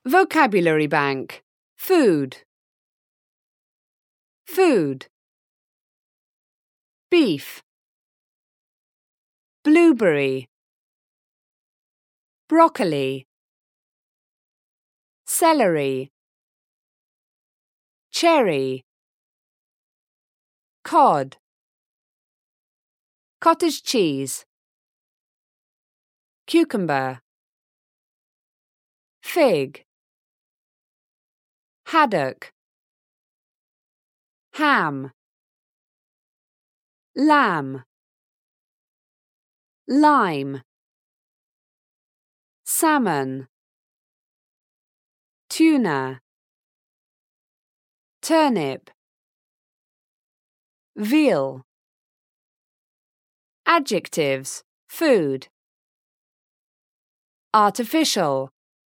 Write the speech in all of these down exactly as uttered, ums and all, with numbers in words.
Vocabulary Bank. Food. Food. Beef. Blueberry. Broccoli. Celery. Cherry. Cod. Cottage cheese. Cucumber. Fig. Haddock. Ham. Lamb. Lime. Salmon. Tuna. Turnip. Veal. Adjectives. Food. Artificial.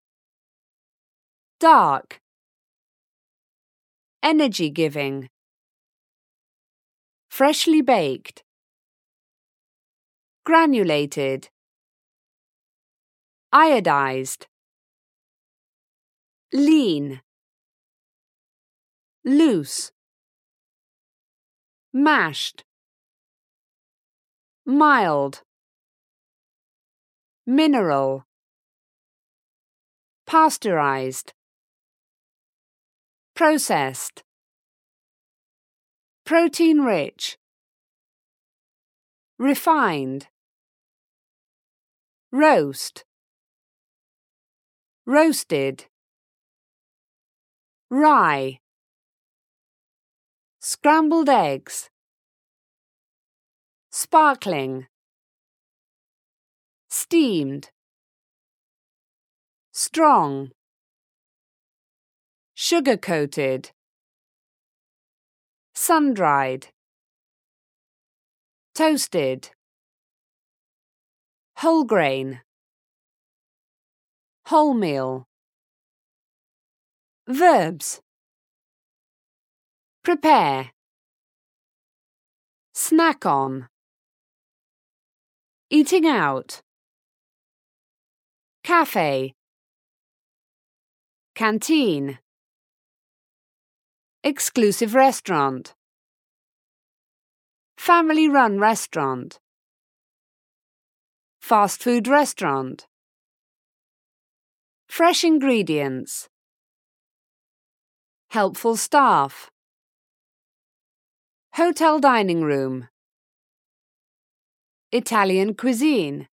Dark. Energy-giving. Freshly baked. Granulated. Iodized. Lean. Loose. Mashed. Mild. Mineral. Pasteurized. Processed. Protein-rich. Refined. Roast. Roasted. Rye. Scrambled eggs. Sparkling. Steamed. Strong. Sugar-coated. Sun-dried. Toasted. Whole grain. Wholemeal. Verbs. Prepare. Snack on. Eating out. Cafe. Canteen. Exclusive restaurant. Family-run restaurant. Fast food restaurant. Fresh ingredients. Helpful staff. Hotel dining room. Italian cuisine.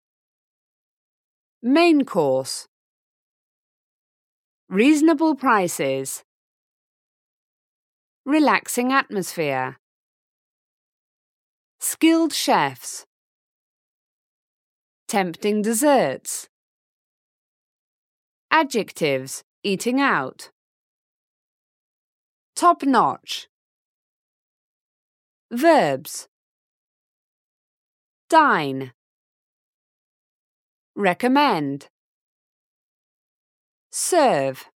Main course. Reasonable prices. Relaxing atmosphere. Skilled chefs. Tempting desserts. Adjectives. Eating out. Top-notch. Verbs. Dine. Recommend. Serve.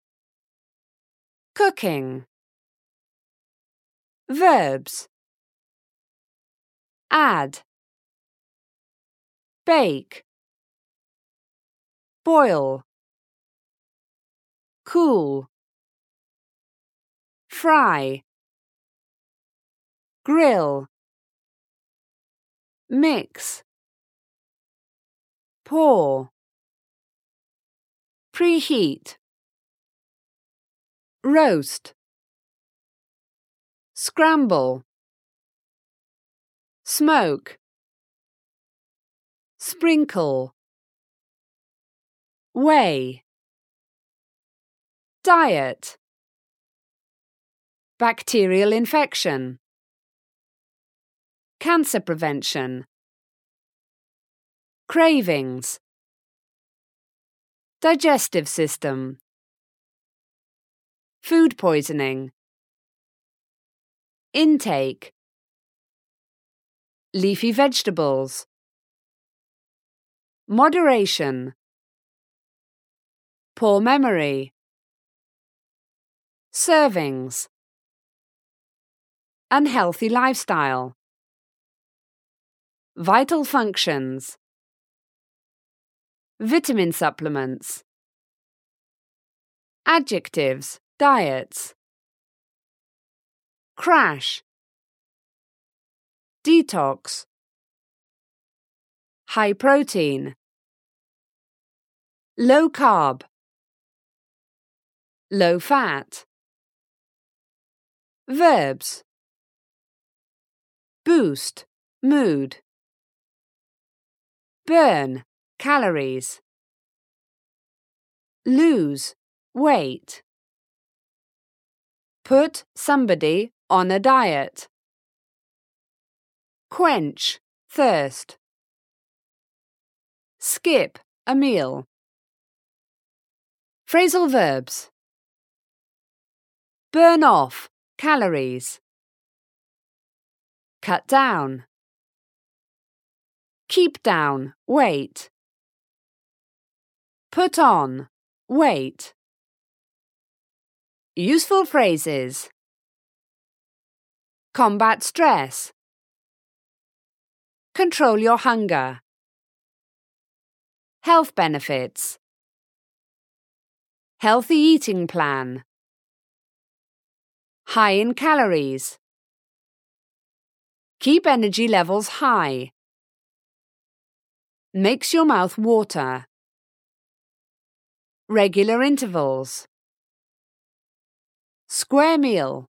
Cooking. Verbs. Add. Bake. Boil. Cool. Fry. Grill. Mix. Pour. Preheat. Roast. Scramble. Smoke. Sprinkle. Weigh. Diet. Bacterial infection. Cancer prevention. Cravings. Digestive system. Food poisoning. Intake. Leafy vegetables. Moderation. Poor memory. Servings. Unhealthy lifestyle. Vital functions. Vitamin supplements. Adjectives, diets. Crash. Detox. High protein. Low carb. Low fat. Verbs. Boost, mood. Burn, calories. Lose, weight. Put somebody on a diet. Quench, thirst. Skip a meal. Phrasal verbs. Burn off, calories. Cut down. Keep down, weight. Put on, weight. Useful phrases. Combat stress. Control your hunger. Health benefits. Healthy eating plan. High in calories. Keep energy levels high. Makes your mouth water. Regular intervals. Square meal.